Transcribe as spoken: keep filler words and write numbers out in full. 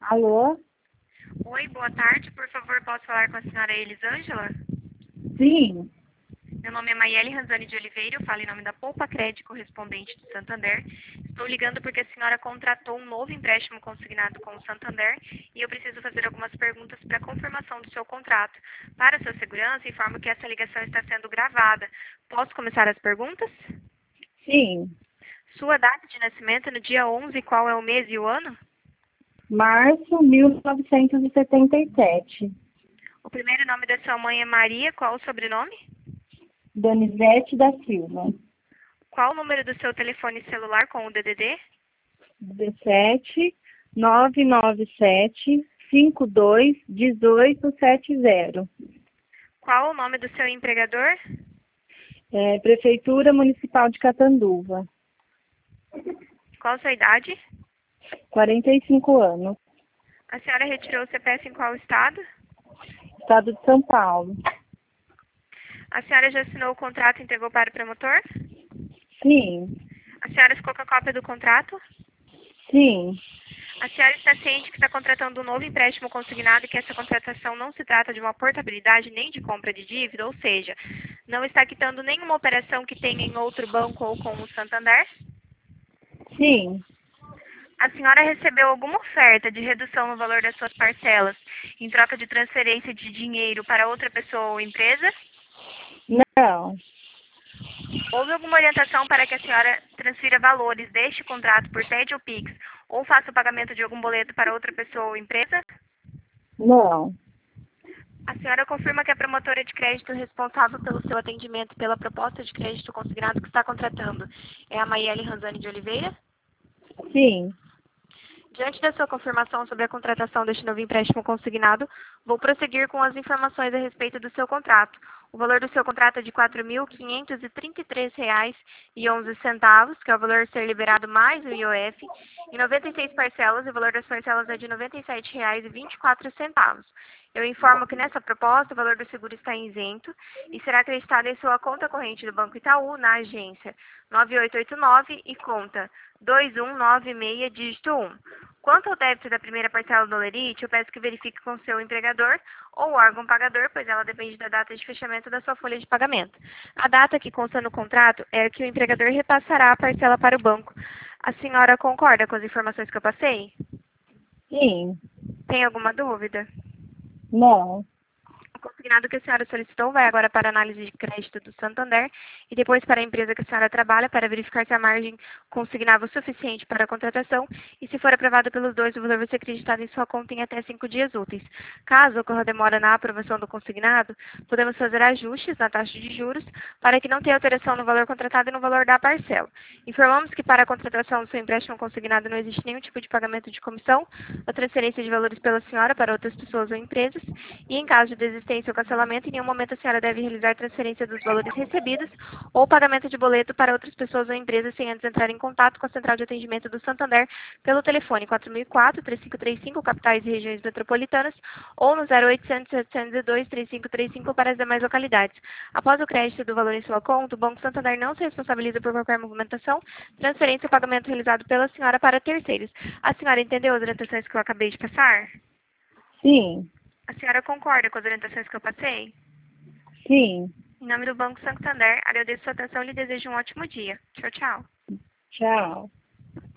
Alô? Oi, boa tarde. Por favor, posso falar com a senhora Elisângela? Sim. Meu nome é Maiele Ranzani de Oliveira, eu falo em nome da Poupa Crédito correspondente do Santander. Estou ligando porque a senhora contratou um novo empréstimo consignado com o Santander e eu preciso fazer algumas perguntas para confirmação do seu contrato. Para sua segurança, informo que essa ligação está sendo gravada. Posso começar as perguntas? Sim. Sua data de nascimento no dia onze, qual é o mês e o ano? Março mil novecentos e setenta e sete. O primeiro nome da sua mãe é Maria, qual o sobrenome? Donizete da Silva. Qual o número do seu telefone celular com o D D D? dezessete, nove nove sete, cinco dois, dezoito setenta. Qual o nome do seu empregador? É, Prefeitura Municipal de Catanduva. Qual a sua idade? quarenta e cinco anos. A senhora retirou o C P F em qual estado? Estado de São Paulo. A senhora já assinou o contrato e entregou para o promotor? Sim. A senhora ficou com a cópia do contrato? Sim. A senhora está ciente que está contratando um novo empréstimo consignado e que essa contratação não se trata de uma portabilidade nem de compra de dívida, ou seja, não está quitando nenhuma operação que tenha em outro banco ou com o Santander? Sim. A senhora recebeu alguma oferta de redução no valor das suas parcelas em troca de transferência de dinheiro para outra pessoa ou empresa? Não. Houve alguma orientação para que a senhora transfira valores deste contrato por T E D ou Pix ou faça o pagamento de algum boleto para outra pessoa ou empresa? Não. A senhora confirma que a promotora de crédito responsável pelo seu atendimento e pela proposta de crédito consignado que está contratando é a Maiele Ranzani de Oliveira? Sim. Diante da sua confirmação sobre a contratação deste novo empréstimo consignado, vou prosseguir com as informações a respeito do seu contrato. O valor do seu contrato é de quatro mil quinhentos e trinta e três reais e onze centavos, que é o valor a ser liberado mais o I O F, em noventa e seis parcelas, e o valor das parcelas é de noventa e sete reais e vinte e quatro centavos. Eu informo que nessa proposta o valor do seguro está isento e será acreditado em sua conta corrente do Banco Itaú na agência nove oito oito nove e conta dois um nove seis, dígito um. Quanto ao débito da primeira parcela do Lerite, eu peço que verifique com seu empregador ou órgão pagador, pois ela depende da data de fechamento da sua folha de pagamento. A data que consta no contrato é a que o empregador repassará a parcela para o banco. A senhora concorda com as informações que eu passei? Sim. Tem alguma dúvida? Não. O consignado que a senhora solicitou vai agora para a análise de crédito do Santander e depois para a empresa que a senhora trabalha para verificar se a margem consignava o suficiente para a contratação e, se for aprovado pelos dois, o valor vai ser acreditado em sua conta em até cinco dias úteis. Caso ocorra demora na aprovação do consignado, podemos fazer ajustes na taxa de juros para que não tenha alteração no valor contratado e no valor da parcela. Informamos que para a contratação do seu empréstimo consignado não existe nenhum tipo de pagamento de comissão ou transferência de valores pela senhora para outras pessoas ou empresas e, em caso de desistência ou cancelamento, em nenhum momento a senhora deve realizar transferência dos valores recebidos ou pagamento de boleto para outras pessoas ou empresas sem antes entrar em contato com a central de atendimento do Santander pelo telefone quatro mil e quatro, três cinco três cinco, capitais e regiões metropolitanas, ou no zero oitocentos, setecentos e dois, três cinco três cinco para as demais localidades. Após o crédito do valor em sua conta, o Banco Santander não se responsabiliza por qualquer movimentação, transferência ou pagamento realizado pela senhora para terceiros. A senhora entendeu as orientações que eu acabei de passar? Sim. A senhora concorda com as orientações que eu passei? Sim. Em nome do Banco Santander, agradeço sua atenção e lhe desejo um ótimo dia. Tchau, tchau. Tchau.